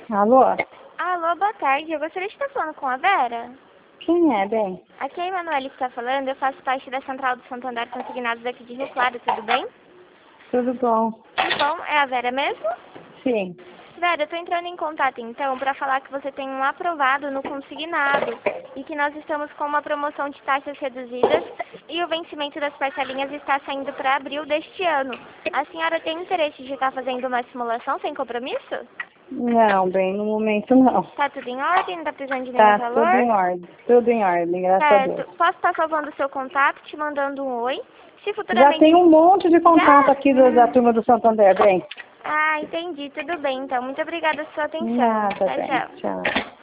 Alô? Alô, boa tarde. Eu gostaria de estar falando com a Vera. Quem é, bem? Aqui é a Emanuele que está falando. Eu faço parte da Central do Santander Consignados aqui de Rio Claro. Tudo bem? Tudo bom? Que bom. É a Vera mesmo? Sim. Vera, eu estou entrando em contato então para falar que você tem um aprovado no consignado e que nós estamos com uma promoção de taxas reduzidas e o vencimento das parcelinhas está saindo para abril deste ano. A senhora tem interesse de estar fazendo uma simulação sem compromisso? Não, bem, no momento não. Tá tudo em ordem? Não tá precisando de nenhum Tá valor? tudo em ordem. Tudo em ordem, graças a Deus. Certo. Posso estar salvando o seu contato, te mandando um oi? Se Já futuramente... tem um monte de contato Já? aqui da turma do Santander, bem. Ah, entendi. Tudo bem, então. Muito obrigada pela sua atenção. Nada, Tchau, bem. tchau. Tchau.